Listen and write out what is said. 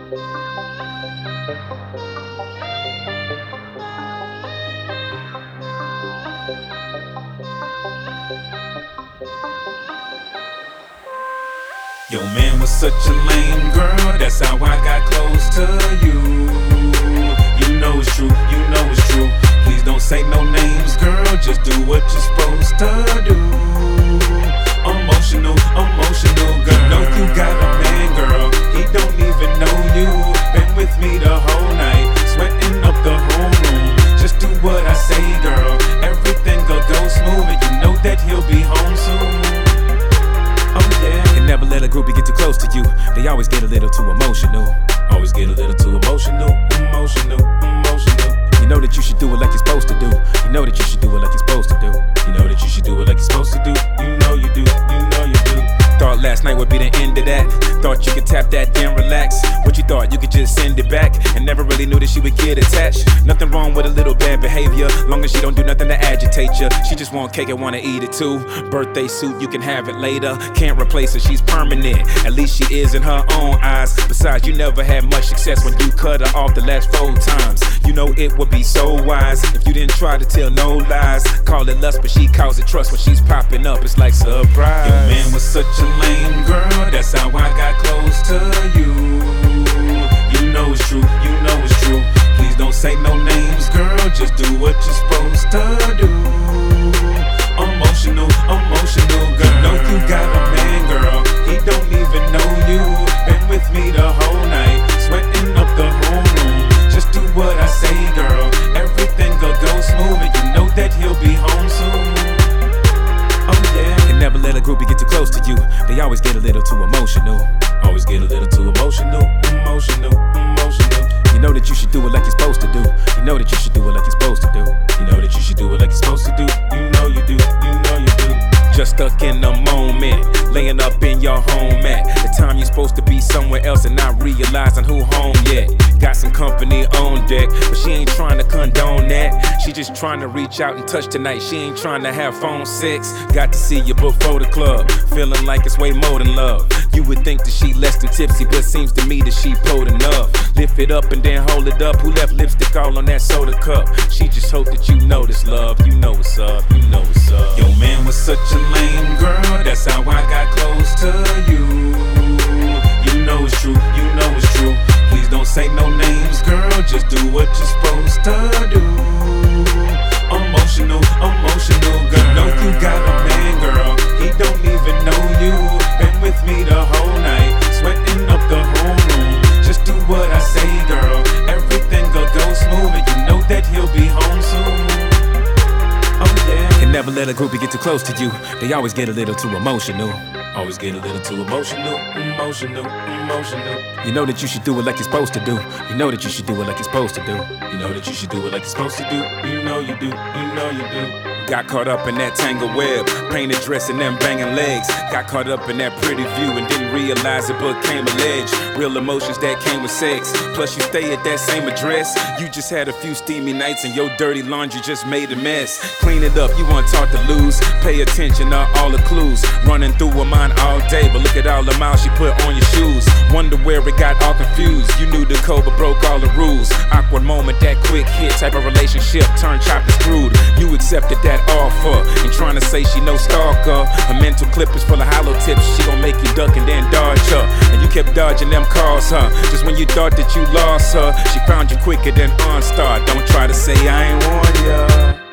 Your man was such a lame girl, that's how I got close to you. You know it's true, you know it's true. Please don't say no names, girl, just do what you're supposed to do. Emotional, emotional girl. You know you got a man, girl, he don't even know you. Been with me the whole night, sweating up the whole room. Just do what I say, girl, everything will go smooth, and you know that he'll be home soon. Oh yeah. And never let a groupie get too close to you. They always get a little too emotional. Always get a little too emotional, emotional, emotional. You know that you should do it like you're supposed to do. You know that you should do it like you're supposed to do. You know that you should do it like you're supposed to do. You know you do, you know you do. Thought last night would be the end of that. Thought you could tap that, then relax. What you thought, you could just send it back. And never really knew that she would get attached. Nothing wrong with a little bad behavior, long as she don't do nothing to agitate you. She just want cake and wanna eat it too. Birthday suit, you can have it later. Can't replace her, she's permanent. At least she is in her own eyes. Besides, you never had much success when you cut her off the last 4 times. You know it would be so wise if you didn't try to tell no lies. Call it lust, but she calls it trust when she's popping up. It's like surprise. Your man was such a lame girl, that's how I got close to you. You know it's true, you know it's true. Please don't say no names, girl, just do what you're supposed to do. Emotional, emotional girl. You know you got a man, girl, he don't even know you. Been with me the whole night, sweating up the whole room. Just do what I say, girl, everything will go smooth, and you know that he'll be home soon. Oh yeah. And never let a groupie get too close to you. They always get a little too emotional. Always get a little too emotional, emotional, emotional. You know that you should do it like you're supposed to do. You know that you should do it like you're supposed to do. You know that you should do it like you're supposed to do. You know you do, you know you do. Just stuck in the moment, laying up in your home at the time you're supposed to be somewhere else and not realizing who home yet. Got some company on deck, but she ain't trying to condone that. She just trying to reach out and touch tonight. She ain't trying to have phone sex. Got to see you before the club, feeling like it's way more than love. You would think that she less than tipsy, but seems to me that she pulled enough. Lift it up and then hold it up. Who left lipstick all on that soda cup? She just hope that you know this love. You know what's up, you know what's up. Your man was such a lame girl, that's how I got close to you. You know it's true, you know it's true. Please don't say no names, girl, just do what you're supposed to do. Emotional, emotional girl. You know you got a man, girl, he don't even know you. Been with me the whole night, sweating up the whole room. Just do what I say, girl, everything will go smooth, and you know that he'll be home soon. Oh yeah. And never let a groupie get too close to you. They always get a little too emotional. Always get a little too emotional, emotional, emotional. You know that you should do it like you're supposed to do. You know that you should do it like you're supposed to do. You know that you should do it like you're supposed to do. You know you do, you know you do. Got caught up in that tangled web, painted dress and them banging legs. Got caught up in that pretty view and didn't realize it became alleged. Real emotions that came with sex, plus you stay at that same address. You just had a few steamy nights and your dirty laundry just made a mess. Clean it up, you weren't taught to lose. Pay attention to all the clues. Running through her mind all day, but look at all the miles she put on your shoes. Wonder where it got all confused. You knew the code but broke all the rules. Awkward moment, that quick hit type of relationship turned chopped and screwed. You accepted that offer and trying to say she no stalker. Her mental clip is full of hollow tips. She gon' make you duck and then dodge her. And you kept dodging them calls, huh? Just when you thought that you lost her, she found you quicker than OnStar. Don't try to say I ain't warned ya.